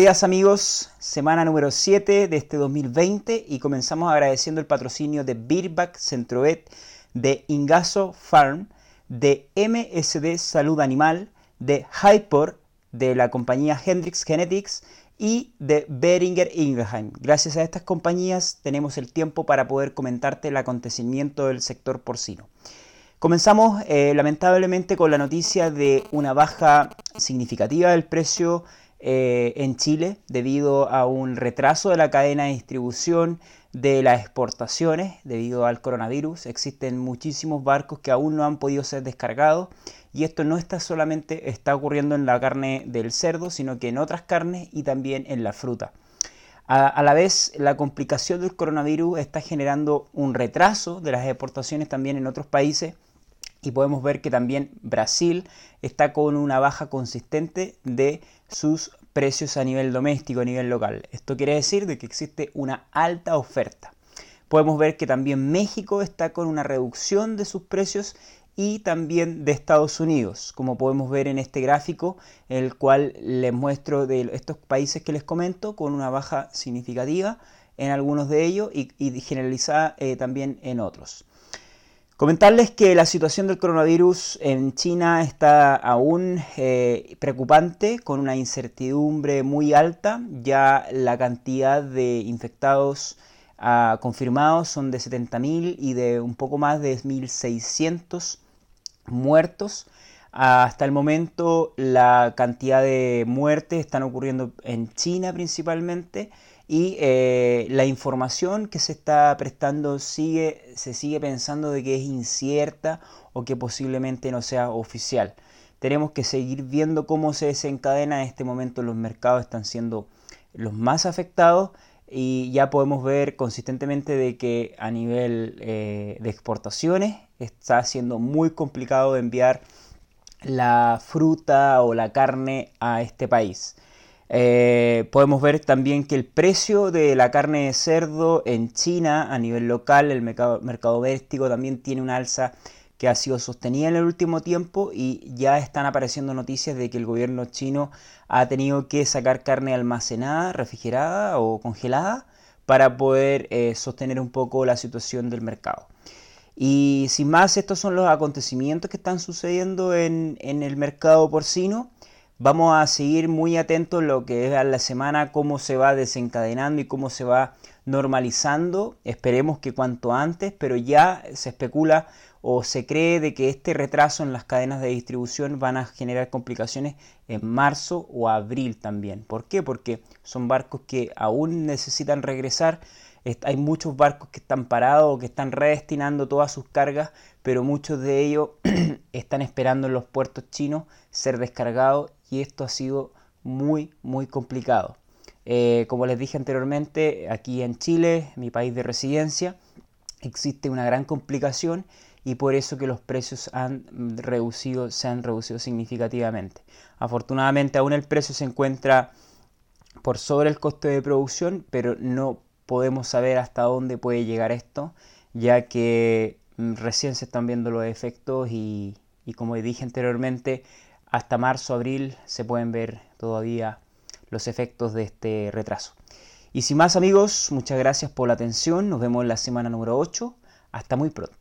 días amigos, semana número 7 de este 2020 y comenzamos agradeciendo el patrocinio de Virbac Centrovet, de Ingaso Farm, de MSD Salud Animal, de Hypor, de la compañía Hendrix Genetics y de Boehringer Ingelheim. Gracias a estas compañías tenemos el tiempo para poder comentarte el acontecimiento del sector porcino. Comenzamos lamentablemente con la noticia de una baja significativa del precio en Chile debido a un retraso de la cadena de distribución de las exportaciones debido al coronavirus. Existen muchísimos barcos que aún no han podido ser descargados y esto no solamente está ocurriendo en la carne del cerdo, sino que en otras carnes y también en la fruta. A la vez, la complicación del coronavirus está generando un retraso de las exportaciones también en otros países. Y podemos ver que también Brasil está con una baja consistente de sus precios a nivel doméstico, a nivel local. Esto quiere decir de que existe una alta oferta. Podemos ver que también México está con una reducción de sus precios y también de Estados Unidos, como podemos ver en este gráfico, en el cual les muestro de estos países que les comento, con una baja significativa en algunos de ellos y generalizada también en otros. Comentarles que la situación del coronavirus en China está aún preocupante, con una incertidumbre muy alta. Ya la cantidad de infectados confirmados son de 70.000 y de un poco más de 1.600 muertos. Hasta el momento la cantidad de muertes están ocurriendo en China principalmente. Y la información que se está prestando se sigue pensando de que es incierta o que posiblemente no sea oficial. Tenemos que seguir viendo cómo se desencadena. En este momento los mercados están siendo los más afectados y ya podemos ver consistentemente de que a nivel de exportaciones está siendo muy complicado enviar la fruta o la carne a este país. Podemos ver también que el precio de la carne de cerdo en China a nivel local, el mercado doméstico también tiene una alza que ha sido sostenida en el último tiempo y ya están apareciendo noticias de que el gobierno chino ha tenido que sacar carne almacenada, refrigerada o congelada para poder sostener un poco la situación del mercado. Y sin más, estos son los acontecimientos que están sucediendo en el mercado porcino. Vamos a seguir muy atentos a lo que es a la semana, cómo se va desencadenando y cómo se va normalizando. Esperemos que cuanto antes, pero ya se especula o se cree de que este retraso en las cadenas de distribución van a generar complicaciones en marzo o abril también. ¿Por qué? Porque son barcos que aún necesitan regresar. Hay muchos barcos que están parados o que están redestinando todas sus cargas, pero muchos de ellos están esperando en los puertos chinos ser descargados y esto ha sido muy complicado. Como les dije anteriormente, aquí en Chile, mi país de residencia, existe una gran complicación y por eso que los precios se han reducido significativamente. Afortunadamente aún el precio se encuentra por sobre el coste de producción, pero no podemos saber hasta dónde puede llegar esto, ya que recién se están viendo los efectos y como dije anteriormente, hasta marzo, abril se pueden ver todavía los efectos de este retraso. Y sin más amigos, muchas gracias por la atención, nos vemos en la semana número 8, hasta muy pronto.